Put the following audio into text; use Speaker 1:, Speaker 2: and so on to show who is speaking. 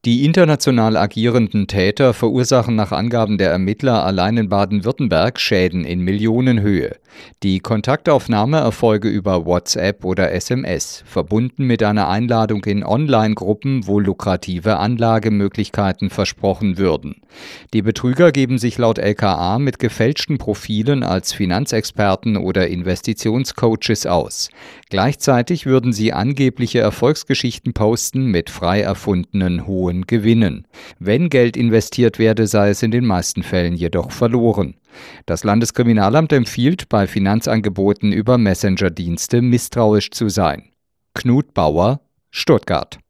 Speaker 1: Die international agierenden Täter verursachen nach Angaben der Ermittler allein in Baden-Württemberg Schäden in Millionenhöhe. Die Kontaktaufnahme erfolge über WhatsApp oder SMS, verbunden mit einer Einladung in Online-Gruppen, wo lukrative Anlagemöglichkeiten versprochen würden. Die Betrüger geben sich laut LKA mit gefälschten Profilen als Finanzexperten oder Investitionscoaches aus. Gleichzeitig würden sie angebliche Erfolgsgeschichten posten mit frei erfundenen hohen Gewinnen. Wenn Geld investiert werde, sei es in den meisten Fällen jedoch verloren. Das Landeskriminalamt empfiehlt, bei Finanzangeboten über Messenger-Dienste misstrauisch zu sein. Knut Bauer, Stuttgart.